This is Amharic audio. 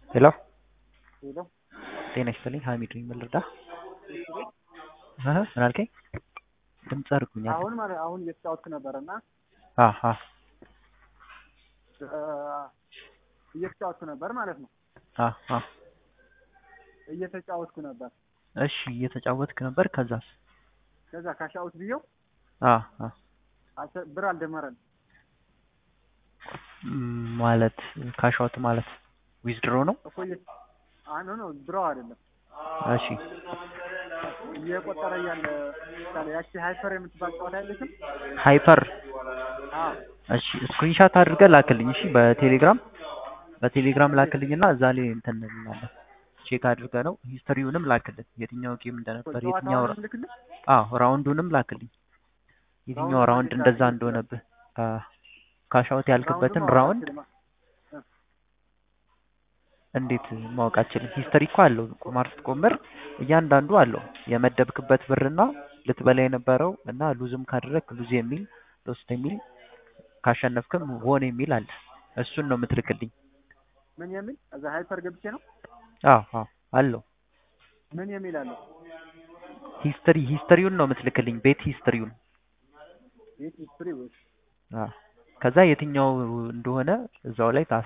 ሄሎ ሄሎ ጤና ይስጥልኝ ሀሚድ ነኝ ምን ልርዳ? እሺ ቤት ምን አልከኝ? ድምጽ አርጉኛል። አሁን ማለት አሁን እየተጫወትኩ ነበርና አሃ እየተጫወትኩ ነበር ማለት ነው። አሃ እየተጫወትኩ ነበር። እሺ እየተጫወትክ ነበር ከዛስ? ከዛ ካሻውት ብየው አሃ ብር አልደመረን ማለት ካሻውት ማለት ዊዝድሮ ነው? እኮ ነው ድሮ አይደለም። እሺ እየቆጠረ ያለ ታለ ያቺ ሃይፐር የምትባል ጨዋታ አይደለችም? ሃይፐር አዎ እሺ ስክሪንሻት አድርገህ ላክልኝ። እሺ በቴሌግራም ላክልኝና እዛ ላይ እንትን እንላለን ቼክ አድርገህ ነው ሂስትሪውንም ላክልኝ የትኛው ጌም እንደነበር የትኛው ጨዋታውን ልክልህ? ራውንዱንም ላክልኝ የትኛው ራውንድ እንደዛ እንደሆነብህ ካሻውት ያልክበትን ራውንድ እንዴት ማወቅ አልችልም። ሂስትሪ እኮ አለው ቁማር ስትቆምር እያንዳንዱ አለው የመደብክበት ብርና ልትበላ የነበረው እና ሉዝም ካደረክ ሉዝ የሚል ሎስት የሚል ካሸነፍክም ሆን የሚል አለ። እሱን ነው የምትልክልኝ። ምን የሚል እዛ ሃይፐር ገብቼ ነው? አዎ አለው። ምን የሚል አለው? ሂስትሪውን ነው የምትልክልኝ ቤት ሂስትሪውን። ቤት ሂስትሪ ወይ? ከዛ የትኛው እንደሆነ እዛው ላይ